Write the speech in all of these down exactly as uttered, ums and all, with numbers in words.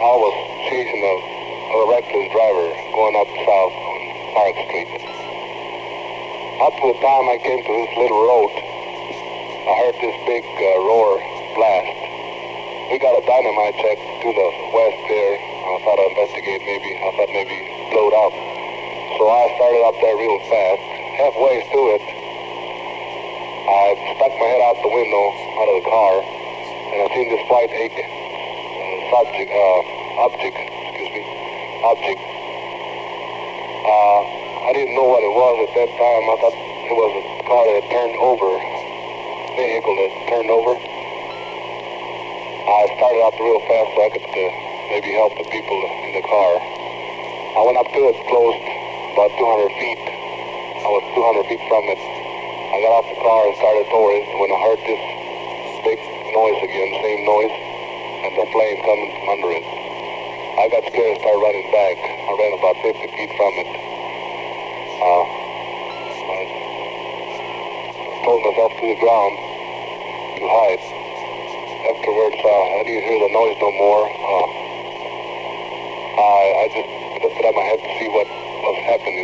I was chasing a, a reckless driver going up south on Park Street. Up to the time I came to this little road, I heard this big uh, roar blast. We got a dynamite check to the west there. I thought I'd investigate maybe. I thought maybe blowed up. So I started up there real fast. Halfway through it, I stuck my head out the window, out of the car, and I seen this white egg uh, subject, uh, object, excuse me, object. Uh, I didn't know what it was at that time. I thought it was a car that had turned over, vehicle that turned over. I started out real fast so I could uh, maybe help the people in the car. I went up to it, close about two hundred feet. I was two hundred feet from it. I got off the car and started toward it when I heard this big noise again, same noise, and the flame coming from under it. I got scared and started running back. I ran about fifty feet from it. Uh, I pulled myself to the ground to hide. Afterwards, uh, I didn't hear the noise no more. Uh, I, I just lifted up my head to see what was happening.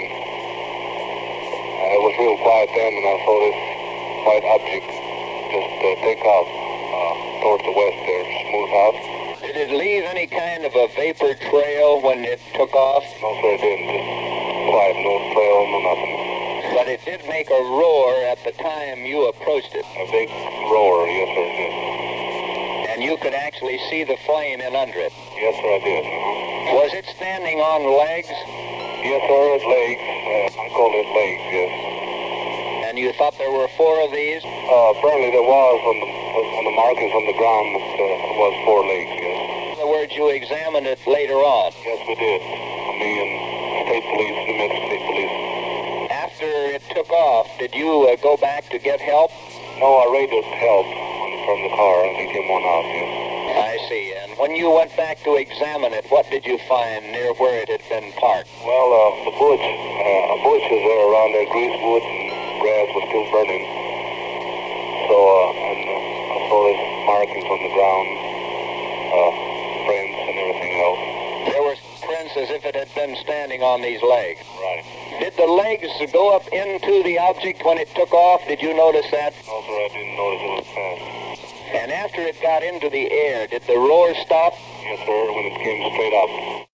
Uh, it was real quiet then, and I saw this white object just uh, take off uh, towards the west there, smooth out. Did it leave any kind of a vapor trail when it took off? No, sir, it didn't. Just quiet, no trail, no nothing. But it did make a roar at the time you approached it. A big roar, yes, sir, yes. And you could actually see the flame in under it? Yes, sir, I did. Uh-huh. Was it standing on legs? Yes, sir, it legs. Uh, I call it legs, yes. And you thought there were four of these? Uh, apparently there was on the, on the markings on the ground, but uh, it was four legs, yes. In other words, you examined it later on? Yes, we did. Me and state police, New Mexico State Police. After it took off, did you uh, go back to get help? No, I radioed help from the car, and he came on out, yes. I see. And when you went back to examine it, what did you find near where it had been parked? Well, uh, the bush, uh, a bush was there around there, greasewood and grass was still burning. So, uh, and uh, I saw these markings on the ground, uh, prints and everything else. There were prints as if it had been standing on these legs. Right. Did the legs go up into the object when it took off? Did you notice that? No, sir, I didn't notice it was fast. And after it got into the air, did the roar stop? Yes, sir, when it came straight up.